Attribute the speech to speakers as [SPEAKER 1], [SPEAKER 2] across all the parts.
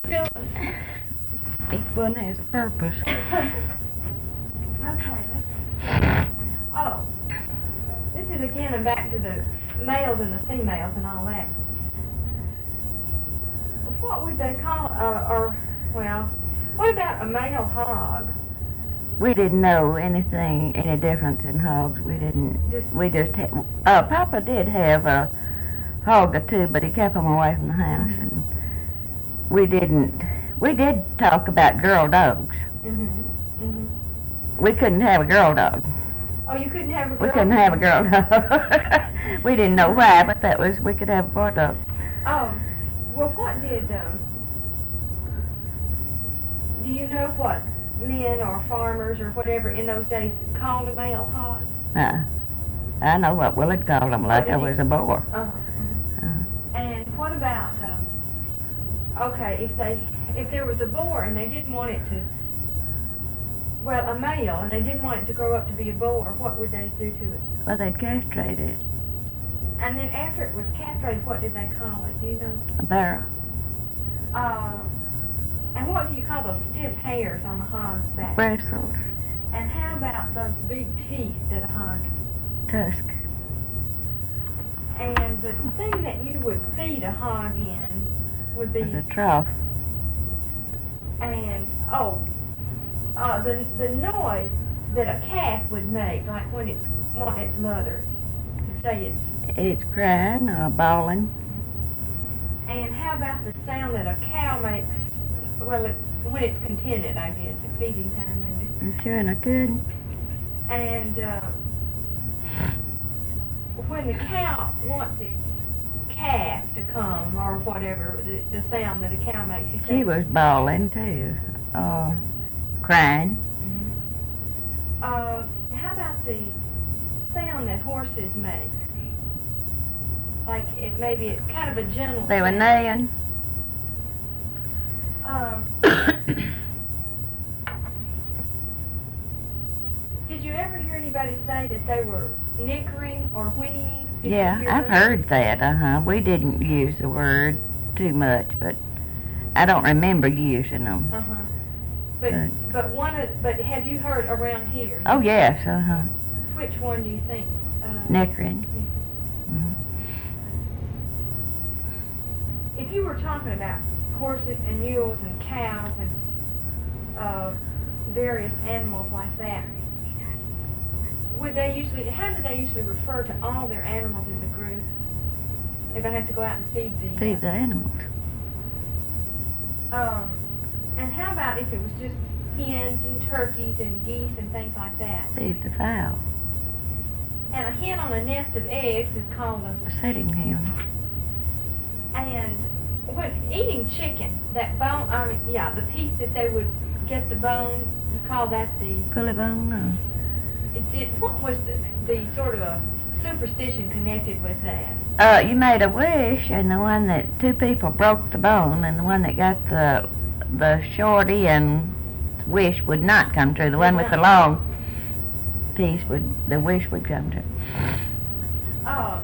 [SPEAKER 1] Each one has a purpose.
[SPEAKER 2] Okay. Oh, this is again back to the males and the females and all that. What would they call, what about a male hog?
[SPEAKER 1] We didn't know any difference in hogs. We just had, Papa did have a hog or two, but he kept them away from the house, and we did talk about girl dogs. We couldn't have a girl dog.
[SPEAKER 2] Oh, you couldn't have a girl?
[SPEAKER 1] We couldn't have a girl dog. We didn't know why, but we could have a boy dog.
[SPEAKER 2] Oh, well, what did, do you know what men or farmers or whatever in those days called a male hog?
[SPEAKER 1] I know what Willard called them, like I was a boar.
[SPEAKER 2] And what about, okay, if there was a boar and they didn't want it to, well, a male, and they didn't want it to grow up to be a boar, what would they do to it?
[SPEAKER 1] Well, they'd castrate it.
[SPEAKER 2] And then after it was castrated, what did they call it? Do you know?
[SPEAKER 1] A barrel.
[SPEAKER 2] And what do you call those stiff hairs on a hog's back?
[SPEAKER 1] Bristles.
[SPEAKER 2] And how about those big teeth that a hog?
[SPEAKER 1] Tusk.
[SPEAKER 2] And the thing that you would feed a hog in would be...
[SPEAKER 1] A trough.
[SPEAKER 2] And, the noise that a calf would make, like when it's wanting its mother, to say
[SPEAKER 1] it's crying or bawling.
[SPEAKER 2] And how about the sound that a cow makes, well, when it's contented, I guess, at feeding time, maybe?
[SPEAKER 1] I'm chewing a good.
[SPEAKER 2] And when the cow wants its calf to come, or whatever, the sound that a cow makes, you say...
[SPEAKER 1] She was bawling, too. Crying.
[SPEAKER 2] How about the sound that horses make? Like, maybe it's kind of a gentle
[SPEAKER 1] They were
[SPEAKER 2] sound.
[SPEAKER 1] neighing.
[SPEAKER 2] Did you ever hear anybody say that they were nickering or whinnying?
[SPEAKER 1] Yeah, I've heard that, We didn't use the word too much, but I don't remember using them.
[SPEAKER 2] But have you heard around here?
[SPEAKER 1] Oh, yes,
[SPEAKER 2] Which one do you think?
[SPEAKER 1] Nickering.
[SPEAKER 2] If you were talking about horses and mules and cows and various animals like that, how do they usually refer to all their animals as a group? They're going to have to go out and feed
[SPEAKER 1] the animals.
[SPEAKER 2] And how about if it was just hens and turkeys and geese and things like that?
[SPEAKER 1] Feed the fowl.
[SPEAKER 2] And a hen on a nest of eggs is called
[SPEAKER 1] a setting hen.
[SPEAKER 2] And when eating chicken, that bone, the piece that they would get the bone, you call that the...
[SPEAKER 1] Pulley bone, no.
[SPEAKER 2] What was the sort of a superstition connected with that?
[SPEAKER 1] You made a wish, and the one that two people broke the bone, and the one that got the shorty and wish would not come true. The one with the long piece the wish would come true.
[SPEAKER 2] Now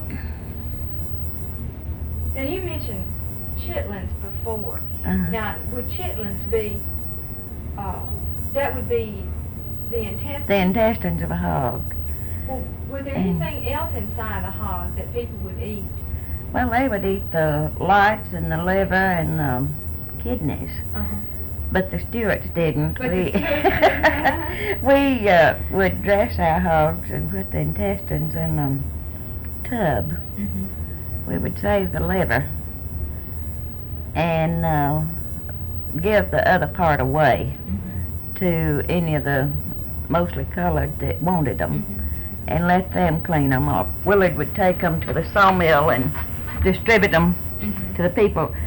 [SPEAKER 2] you mentioned chitlins before. Now, would chitlins be? That would be the intestines.
[SPEAKER 1] The intestines of a hog.
[SPEAKER 2] Well, was there anything else inside the hog that people would eat?
[SPEAKER 1] Well, they would eat the lights and the liver and the kidneys. But the Stewarts didn't. We would dress our hogs and put the intestines in a tub. We would save the liver and give the other part away to any of the mostly colored that wanted them, and let them clean them up. Willard would take them to the sawmill and distribute them to the people.